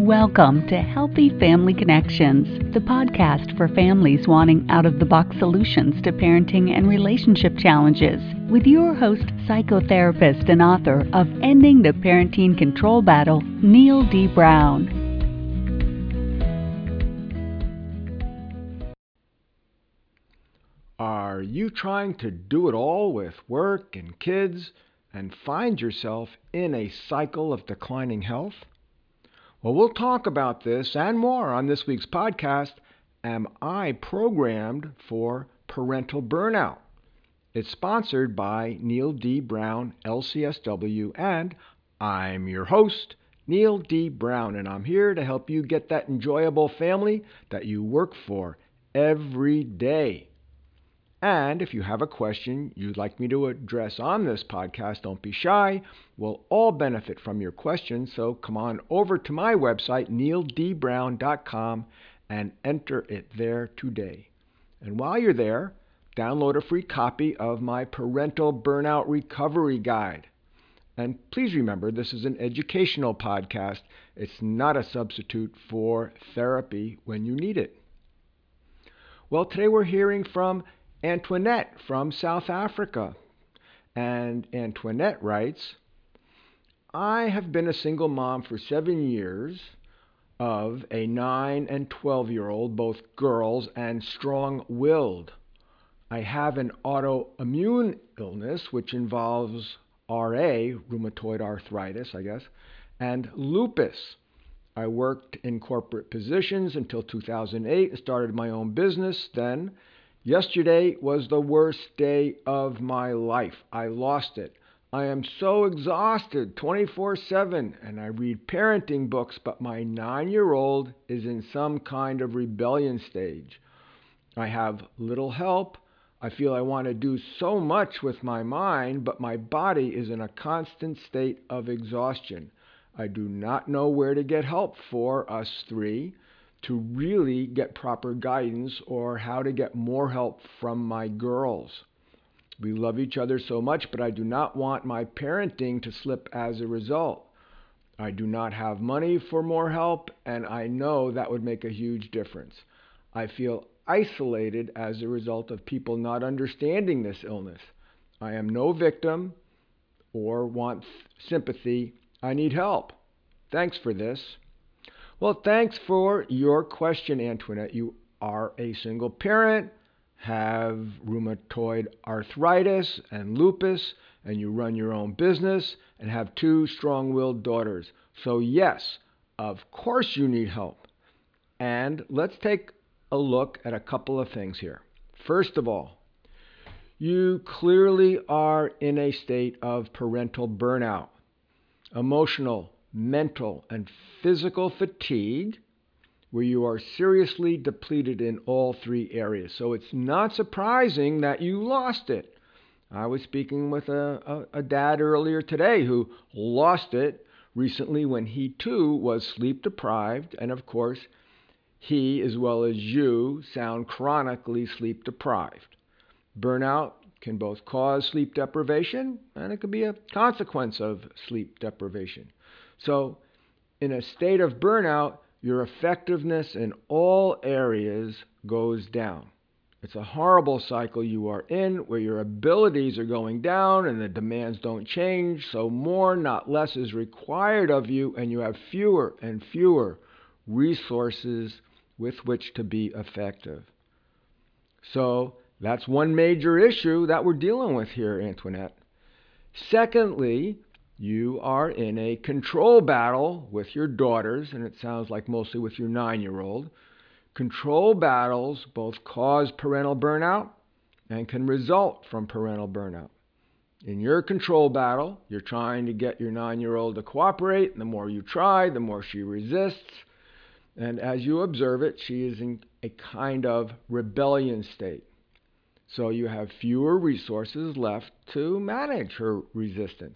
Welcome to Healthy Family Connections, the podcast for families wanting out-of-the-box solutions to parenting and relationship challenges, with your host, psychotherapist and author of Ending the Parenting Control Battle, Neil D. Brown. Are you trying to do it all with work and kids and find yourself in a cycle of declining health? Well, we'll talk about this and more on this week's podcast, Am I Programmed for Parental Burnout? It's sponsored by Neil D. Brown, LCSW, and I'm your host, Neil D. Brown, and I'm here to help you get that enjoyable family that you work for every day. And if you have a question you'd like me to address on this podcast, don't be shy. We'll all benefit from your questions, so come on over to my website, neildbrown.com, and enter it there today. And while you're there, download a free copy of my Parental Burnout Recovery Guide. And please remember, this is an educational podcast. It's not a substitute for therapy when you need it. Well, today we're hearing from Antoinette from South Africa. And Antoinette writes, I have been a single mom for 7 years of a 9 and 12-year-old, both girls, and strong-willed. I have an autoimmune illness, which involves RA, rheumatoid arthritis, I guess, and lupus. I worked in corporate positions until 2008 and started my own business then. Yesterday was the worst day of my life. I lost it. I am so exhausted 24/7, and I read parenting books, but my 9-year-old is in some kind of rebellion stage. I have little help. I feel I want to do so much with my mind, but my body is in a constant state of exhaustion. I do not know where to get help for us three to really get proper guidance or how to get more help from my girls. We love each other so much, but I do not want my parenting to slip as a result. I do not have money for more help, and I know that would make a huge difference. I feel isolated as a result of people not understanding this illness. I am no victim or want sympathy. I need help. Thanks for this. Well, thanks for your question, Antoinette. You are a single parent, have rheumatoid arthritis and lupus, and you run your own business and have 2 strong-willed daughters. So yes, of course you need help. And let's take a look at a couple of things here. First of all, you clearly are in a state of parental burnout, emotional, mental, and physical fatigue, where you are seriously depleted in all 3 areas. So it's not surprising that you lost it. I was speaking with a dad earlier today who lost it recently when he too was sleep deprived, and of course he, as well as you, sound chronically sleep deprived. Burnout can both cause sleep deprivation, and it can be a consequence of sleep deprivation. So, in a state of burnout, your effectiveness in all areas goes down. It's a horrible cycle you are in where your abilities are going down and the demands don't change, so more, not less, is required of you, and you have fewer and fewer resources with which to be effective. So, that's one major issue that we're dealing with here, Antoinette. Secondly, you are in a control battle with your daughters, and it sounds like mostly with your 9-year-old. Control battles both cause parental burnout and can result from parental burnout. In your control battle, you're trying to get your 9-year-old to cooperate, and the more you try, the more she resists. And as you observe it, she is in a kind of rebellion state. So you have fewer resources left to manage her resistance.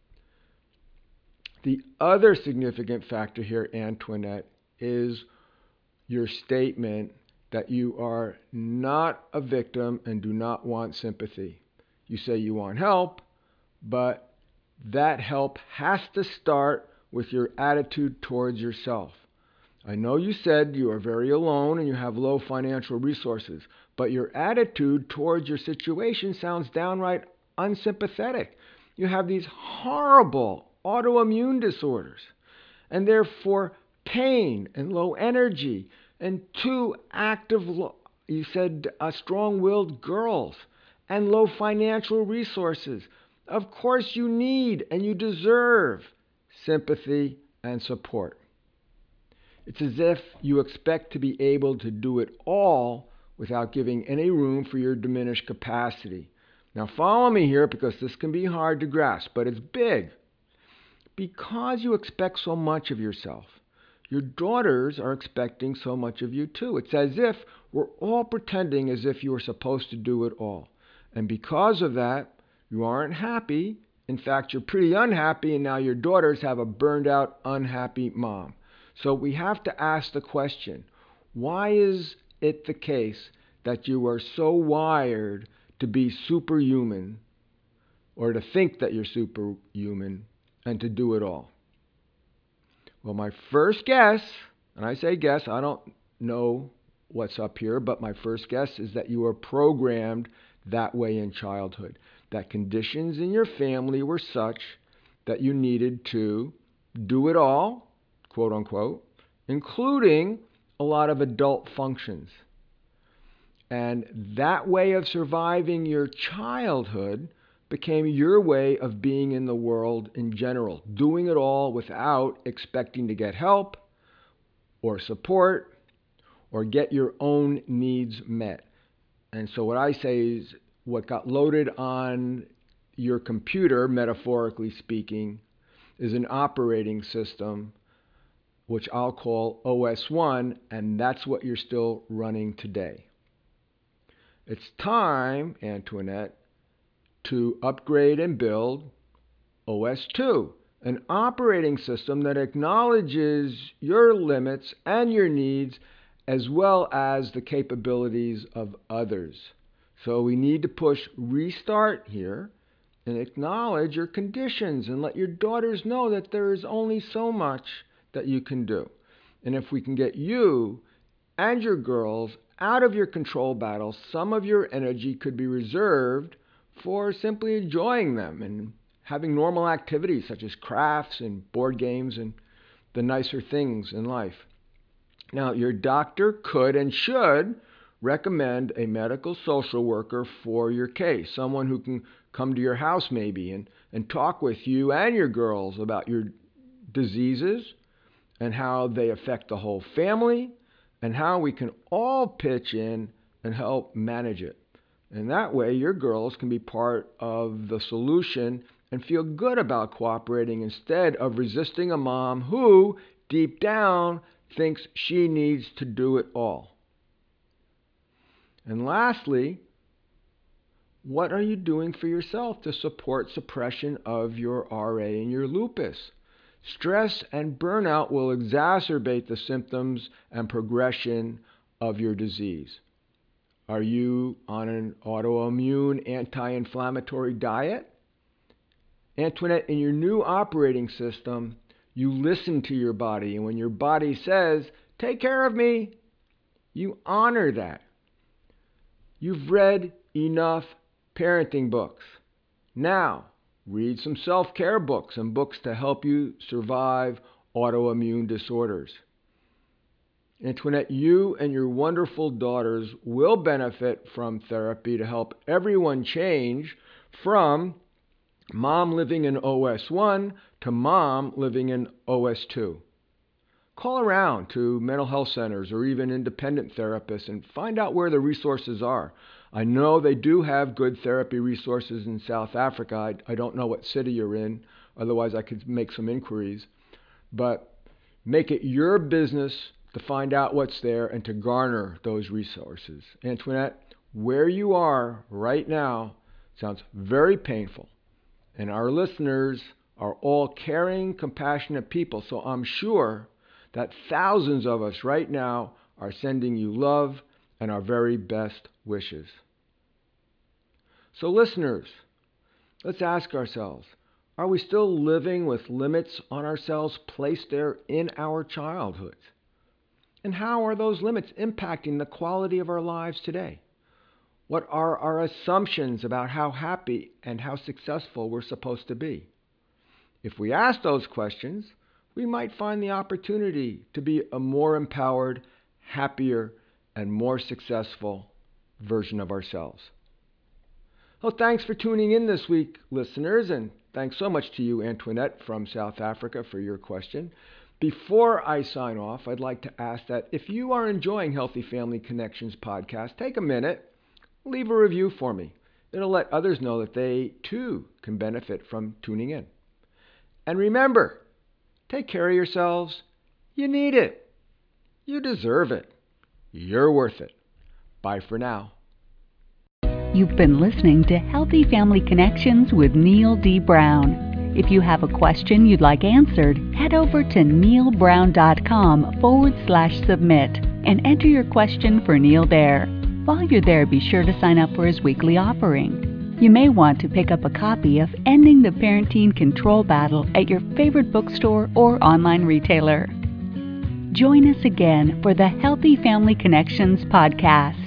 The other significant factor here, Antoinette, is your statement that you are not a victim and do not want sympathy. You say you want help, but that help has to start with your attitude towards yourself. I know you said you are very alone and you have low financial resources, but your attitude towards your situation sounds downright unsympathetic. You have these horrible autoimmune disorders, and therefore pain and low energy and two active, you said strong-willed girls and low financial resources. Of course you need and you deserve sympathy and support. It's as if you expect to be able to do it all without giving any room for your diminished capacity. Now follow me here because this can be hard to grasp, but it's big. Because you expect so much of yourself, your daughters are expecting so much of you too. It's as if we're all pretending as if you are supposed to do it all. And because of that, you aren't happy. In fact, you're pretty unhappy, and now your daughters have a burned out, unhappy mom. So we have to ask the question, why is it the case that you are so wired to be superhuman, or to think that you're superhuman, and to do it all? Well, my first guess, and I say guess, I don't know what's up here, but my first guess is that you were programmed that way in childhood, that conditions in your family were such that you needed to do it all, quote unquote, including a lot of adult functions. And that way of surviving your childhood became your way of being in the world in general, doing it all without expecting to get help or support or get your own needs met. And so what I say is what got loaded on your computer, metaphorically speaking, is an operating system, which I'll call OS1, and that's what you're still running today. It's time, Antoinette, to upgrade and build OS2, an operating system that acknowledges your limits and your needs as well as the capabilities of others. So we need to push restart here and acknowledge your conditions and let your daughters know that there is only so much that you can do. And if we can get you and your girls out of your control battles, some of your energy could be reserved for simply enjoying them and having normal activities such as crafts and board games and the nicer things in life. Now, your doctor could and should recommend a medical social worker for your case, someone who can come to your house maybe and talk with you and your girls about your diseases and how they affect the whole family and how we can all pitch in and help manage it. And that way your girls can be part of the solution and feel good about cooperating instead of resisting a mom who, deep down, thinks she needs to do it all. And lastly, what are you doing for yourself to support suppression of your RA and your lupus? Stress and burnout will exacerbate the symptoms and progression of your disease. Are you on an autoimmune anti-inflammatory diet? Antoinette, in your new operating system, you listen to your body, and when your body says, "Take care of me," you honor that. You've read enough parenting books. Now, read some self-care books and books to help you survive autoimmune disorders. Antoinette, you and your wonderful daughters will benefit from therapy to help everyone change from mom living in OS1 to mom living in OS2. Call around to mental health centers or even independent therapists and find out where the resources are. I know they do have good therapy resources in South Africa. I don't know what city you're in, otherwise I could make some inquiries. But make it your business to find out what's there and to garner those resources. Antoinette, where you are right now sounds very painful. And our listeners are all caring, compassionate people, so I'm sure that thousands of us right now are sending you love and our very best wishes. So listeners, let's ask ourselves, are we still living with limits on ourselves placed there in our childhoods? And how are those limits impacting the quality of our lives today? What are our assumptions about how happy and how successful we're supposed to be? If we ask those questions, we might find the opportunity to be a more empowered, happier, and more successful version of ourselves. Well, thanks for tuning in this week, listeners, and thanks so much to you, Antoinette, from South Africa, for your question. Before I sign off, I'd like to ask that if you are enjoying Healthy Family Connections podcast, take a minute, leave a review for me. It'll let others know that they, too, can benefit from tuning in. And remember, take care of yourselves. You need it. You deserve it. You're worth it. Bye for now. You've been listening to Healthy Family Connections with Neil D. Brown. If you have a question you'd like answered, head over to neilbrown.com/submit and enter your question for Neil there. While you're there, be sure to sign up for his weekly offering. You may want to pick up a copy of Ending the Parenting Control Battle at your favorite bookstore or online retailer. Join us again for the Healthy Family Connections podcast.